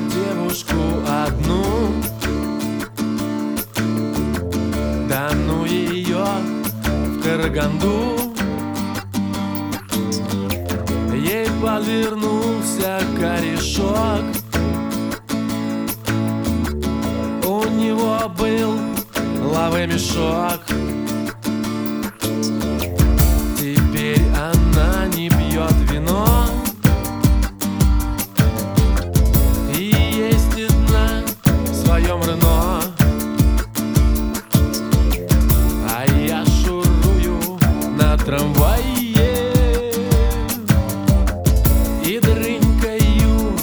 девушку одну, да ну ее в Караганду. Ей подвернулся корешок, у него был лавый мешок. Теперь она не пьет вино и ездит на своем Рено. А я шурую на трамвае и дрынькаю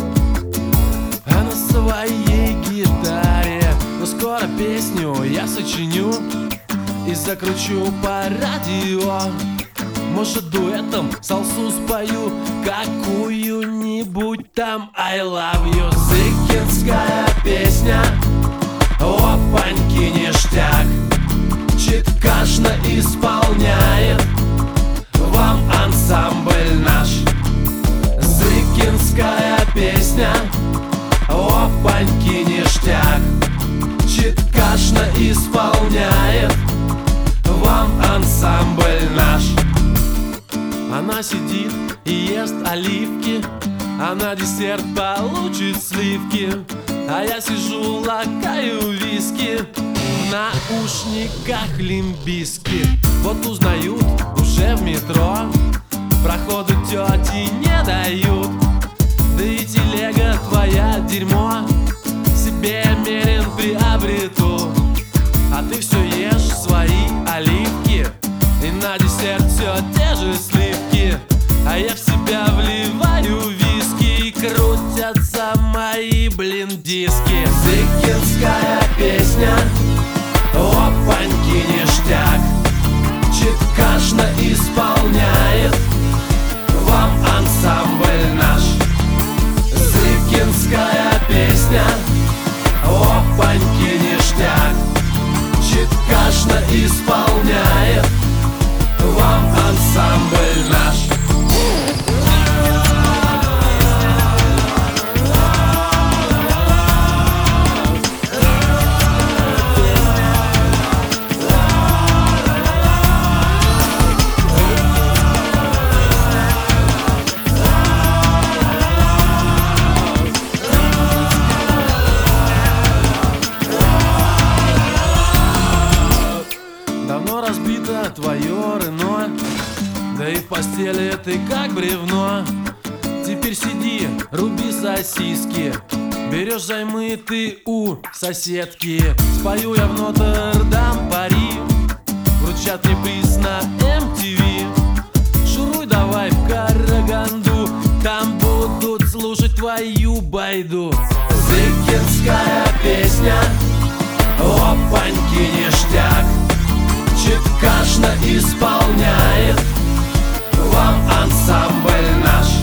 на своей гитаре. Но скоро песню я сочиню и закручу по радио. Может, дуэтом салсу спою какую-нибудь там I love you. Зыкинская песня, опаньки, ништяк. Читкашно исполняет вам ансамбль наш. Зыкинская песня, опаньки, ништяк. Читкашно исполняет вам ансамбль наш. Она сидит и ест оливки, а на десерт получит сливки. А я сижу, лакаю виски, в наушниках Limp Bizkit. Вот узнают уже в метро, проходу тети не дают. Да и телега твоя дерьмо, себе мерен приобрету. А ты все ешь свои оливки, и на десерт все те же сливки. А я в себя вливаю виски, и крутятся мои, блин, диски. Зыкинская песня, опаньки, ништяк. Читкашно исполняет вам ансамбль наш. Зыкинская песня, опаньки, ништяк. Читкашно исполняет вам ансамбль наш. Давно разбито твое Рено, да и в постели ты как бревно. Теперь сиди, руби сосиски, берешь займы ты у соседки. Спою я в Нотр-Дам, Пари, вручат мне приз на MTV. Шуруй давай в Караганду, там будут слушать твою байду. Зыкинская песня, опаньки, ништяк. Читкашно исполняет вам ансамбль наш.